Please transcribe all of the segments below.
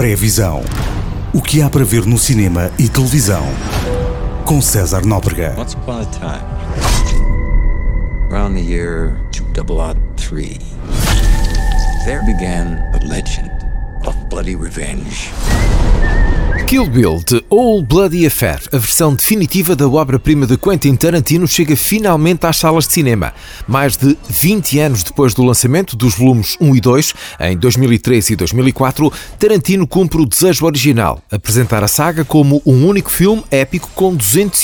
Pré-visão. O que há para ver no cinema e televisão. Com César Nóbrega. Once upon a time, around the year 2003, there began a legend of bloody revenge. Kill Bill, de Old Bloody Affair, a versão definitiva da obra-prima de Quentin Tarantino, chega finalmente às salas de cinema. Mais de 20 anos depois do lançamento dos volumes 1 e 2, em 2003 e 2004, Tarantino cumpre o desejo original, apresentar a saga como um único filme épico com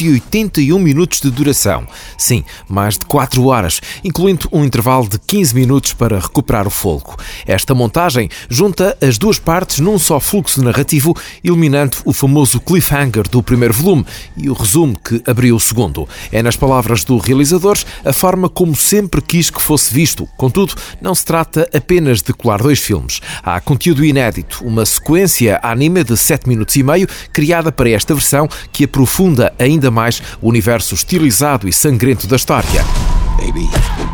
281 minutos de duração. Sim, mais de 4 horas, incluindo um intervalo de 15 minutos para recuperar o fôlego. Esta montagem junta as duas partes num só fluxo narrativo, eliminando o famoso cliffhanger do primeiro volume e o resumo que abriu o segundo. É, nas palavras do realizador, a forma como sempre quis que fosse visto. Contudo, não se trata apenas de colar dois filmes. Há conteúdo inédito, uma sequência anime de 7 minutos e meio, criada para esta versão, que aprofunda ainda mais o universo estilizado e sangrento da história. Baby,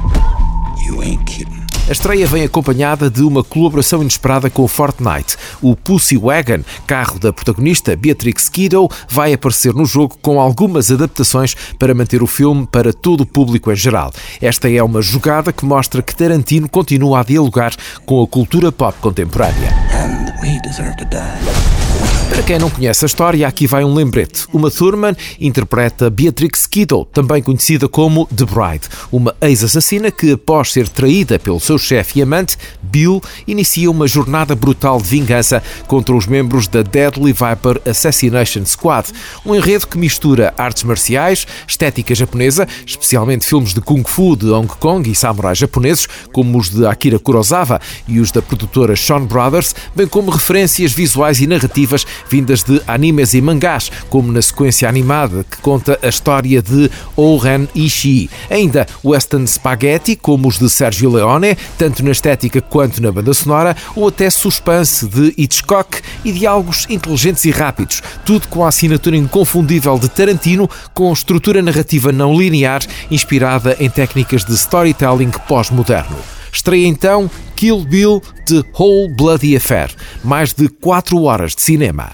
you ain't kidding. A estreia vem acompanhada de uma colaboração inesperada com o Fortnite. O Pussy Wagon, carro da protagonista Beatrix Kiddo, vai aparecer no jogo com algumas adaptações para manter o filme para todo o público em geral. Esta é uma jogada que mostra que Tarantino continua a dialogar com a cultura pop contemporânea. And we deserve to die. Para quem não conhece a história, aqui vai um lembrete. Uma Thurman interpreta Beatrix Kiddo, também conhecida como The Bride, uma ex-assassina que, após ser traída pelo seu chefe e amante, Bill, inicia uma jornada brutal de vingança contra os membros da Deadly Viper Assassination Squad. Um enredo que mistura artes marciais, estética japonesa, especialmente filmes de Kung Fu de Hong Kong e samurais japoneses, como os de Akira Kurosawa e os da produtora Shawn Brothers, bem como referências visuais e narrativas vindas de animes e mangás, como na sequência animada que conta a história de O-Ren Ishii. Ainda western spaghetti, como os de Sergio Leone, tanto na estética quanto na banda sonora, ou até suspense de Hitchcock e diálogos inteligentes e rápidos, tudo com a assinatura inconfundível de Tarantino, com estrutura narrativa não linear, inspirada em técnicas de storytelling pós-moderno. Estreia então Kill Bill, The Whole Bloody Affair. Mais de 4 horas de cinema.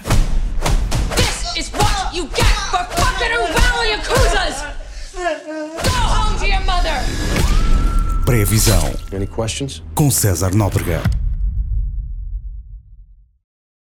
This is what you get for fucking around with Yakuzas! Go home to your mother! Pré-visão. Any questions? Com César Nóbrega.